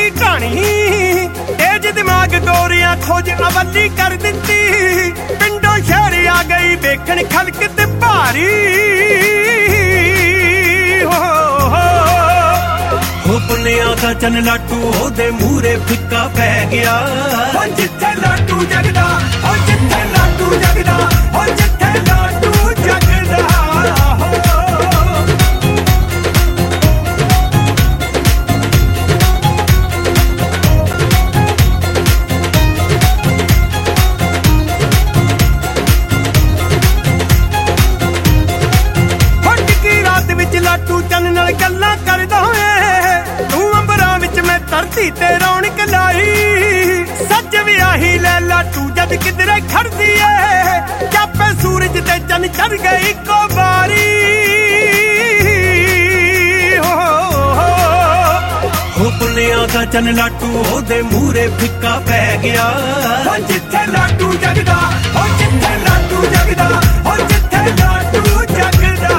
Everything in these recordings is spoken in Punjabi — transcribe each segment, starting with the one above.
ਦੀ ਕਹਾਣੀ ਤੇਜ ਦਿਮਾਗ ਗੋਰੀਆਂ ਖੋਜ ਅਵੱਲੀ ਕਰ ਦਿੱਤੀ ਪਿੰਡੋਂ ਸ਼ਹਿਰ ਆ ਗਈ ਵੇਖਣ ਖਲਕ ਤੇ ਭਾਰੀ ਹੋ ਪੁੰਨਿਆਂ ਦਾ ਚੰਨ ਲਾਟੂ ਉਹਦੇ ਮੂਹਰੇ ਫਿੱਕਾ ਪੈ ਗਿਆ ਜਿੱਥੇ ਲਾਟੂ ਜਗਦਾ ਜਿੱਥੇ ਲਾਟੂ ਜਗਦਾ ਜਿੱਥੇ ਲਾਟੂ ਜਗਦਾ ਲਾਟੂ ਚੰਨ ਨਾਲ ਗੱਲਾਂ ਕਰਦਾ ਏ ਤੂੰ ਅੰਬਰਾਂ ਵਿੱਚ ਮੈਂ ਧਰਤੀ ਤੇ ਰੌਣਕ ਲਾਈ ਸੱਜ ਵੀ ਆਹੀ ਲੈ ਲਾਟੂ ਜਦ ਕਿਧਰੇ ਖੜਦੀ ਏ ਚਾਪੇ ਸੂਰਜ ਤੇ ਚੰਨ ਚੜ ਗਈ ਇੱਕੋ ਵਾਰੀ ਹੋ ਪੁੰਨਿਆਂ ਦਾ ਚੰਨ ਲਾਟੂ ਉਹਦੇ ਮੂਹਰੇ ਫਿੱਕਾ ਪੈ ਗਿਆ ਜਿੱਥੇ ਲਾਟੂ ਜਗਦਾ ਜਿੱਥੇ ਲਾਟੂ ਜਗਦਾ ਜਿੱਥੇ ਲਾਟੂ ਜਗਦਾ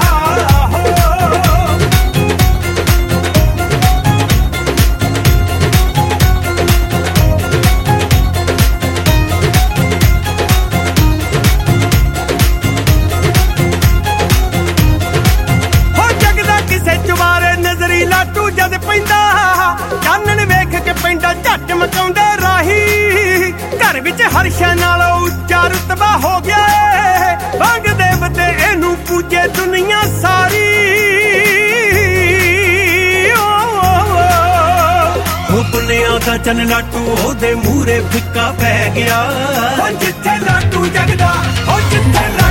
ਲਾਟੂ ਜਦ ਪੈਂਦਾ ਚਾਨਣ ਵੇਖ ਕੇ ਪੈਂਦਾ ਝੱਟ ਮਚਾਉਂਦੇ ਰਾਹੀ ਘਰ ਵਿੱਚ ਹਰਸ਼ਾਂ ਨਾਲੋਂ ਉੱਚਾ ਰੁਤਬਾ ਹੋ ਗਿਆ ਵਾਂਗ ਦੇਵਤੇ ਇਹਨੂੰ ਪੂਜੇ ਦੁਨੀਆ ਸਾਰੀ ਹੋ ਪੁੰਨਿਆਂ ਦਾ ਚੰਨ ਲਾਟੂ ਉਹਦੇ ਮੂਹਰੇ ਫਿੱਕਾ ਪੈ ਗਿਆ ਜਿੱਥੇ ਲਾਟੂ ਜਗਦਾ ਜਿੱਥੇ